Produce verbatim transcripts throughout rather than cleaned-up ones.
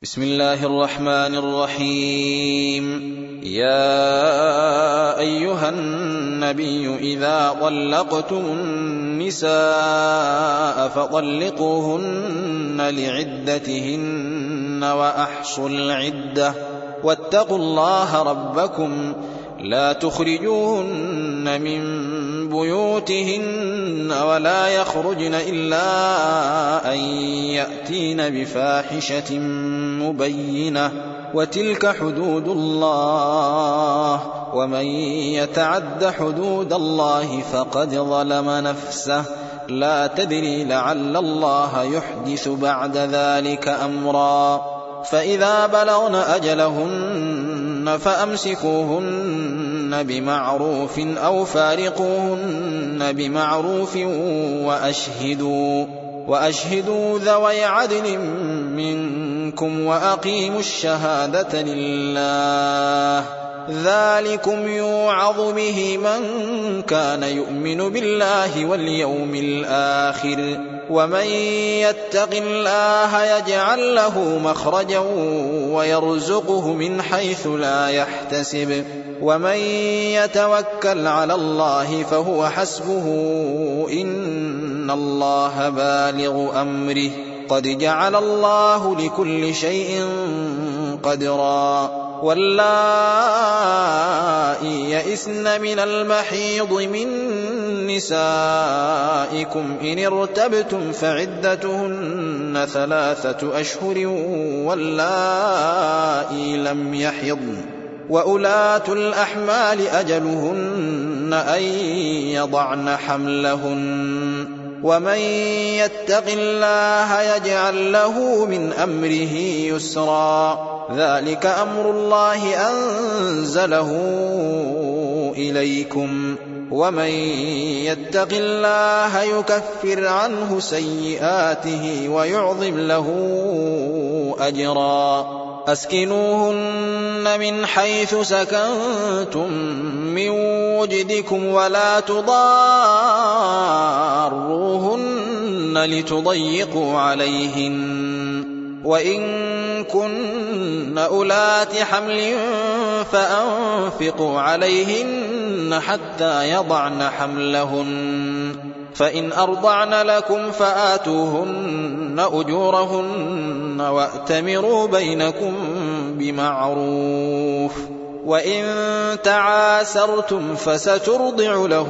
بسم الله الرحمن الرحيم. يا أيها النبي إذا طلقتم النساء فطلقوهن لعدتهن وأحصوا العدة واتقوا الله ربكم لا تخرجوهن من بيوتهن ولا يخرجن إلا أن يأتين بفاحشة مبينة وتلك حدود الله ومن يتعد حدود الله فقد ظلم نفسه لا تدري لعل الله يحدث بعد ذلك أمرا. فإذا بلغن أجلهن فأمسكوهن بمعروف أو فارقوهن بمعروف وأشهدوا, وأشهدوا ذوي عدل منكم وأقيموا الشهادة لله ذلكم يوعظ به من كان يؤمن بالله واليوم الآخر ومن يتق الله يجعل له مخرجا ويرزقه من حيث لا يحتسب ومن يتوكل على الله فهو حسبه إن الله بالغ أمره قد جعل الله لكل شيء قدرا. واللائي يئسن من المحيض من نسائكم إن ارتبتم فعدتهن ثلاثة أشهر واللائي لم يحضن وأولاة الأحمال أجلهن أن يضعن حملهن ومن يتق الله يجعل له من أمره يسرا ذلك أمر الله أنزله إليكم ومن يتق الله يكفر عنه سيئاته ويعظم له أجرا. أسكنوهن من حيث سكنتم من وجدكم ولا تضاروهن لتضيقوا عليهن وإن كن أولات حمل فأنفقوا عليهن حتى يضعن حملهن فإن أرضعن لكم فآتوهن أجورهن وأتمروا بينكم بمعروف وإن تعاسرتم فسترضع له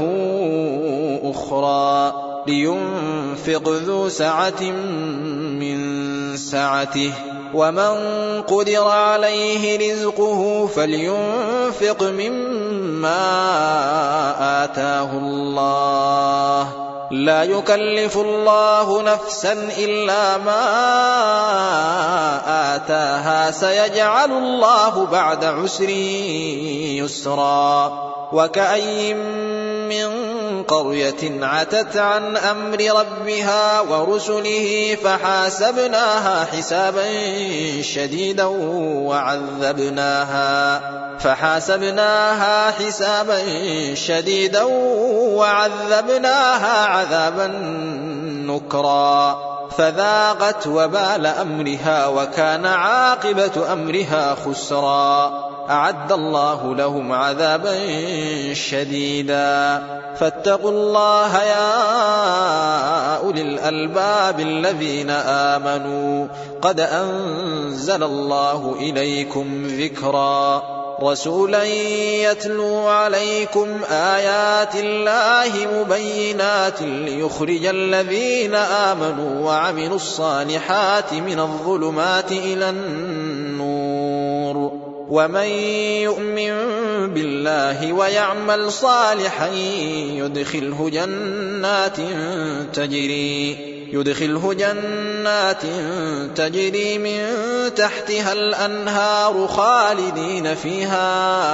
أخرى لينفق ذو سعة من سعته ومن قدر عليه رزقه فلينفق مما آتاه الله لا يكلف الله نفسا إلا ما آتاها سيجعل الله بعد عسر يسرا. وكأي من قرية عتت عن أمر ربها ورسله فحاسبناها حسابا شديدا وعذبناها فحاسبناها حسابا شديدا وعذبناها عذابا نكرا فذاقت وبال أمرها وكان عاقبة أمرها خسرا. أعد الله لهم عذابا شديدا فاتقوا الله يا أولي الألباب الذين آمنوا قد أنزل الله إليكم ذكرا رسولا يتلو عليكم آيات الله مبينات ليخرج الذين آمنوا وعملوا الصالحات من الظلمات إلى النور ومن يؤمن بالله ويعمل صالحا يدخله جنات تجري يدخله جنات تجري من تحتها الأنهار خالدين فيها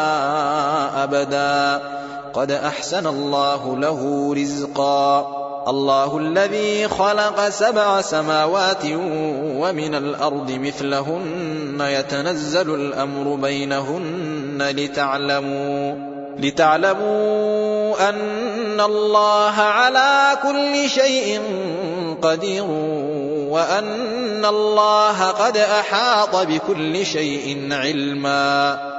أبدا قد أحسن الله له رزقا. الله الذي خلق سبع سماوات ومن الأرض مثلهن يتنزل الأمر بينهن لتعلموا لتعلموا أن الله على كل شيء قدير وأن الله قد أحاط بكل شيء علما.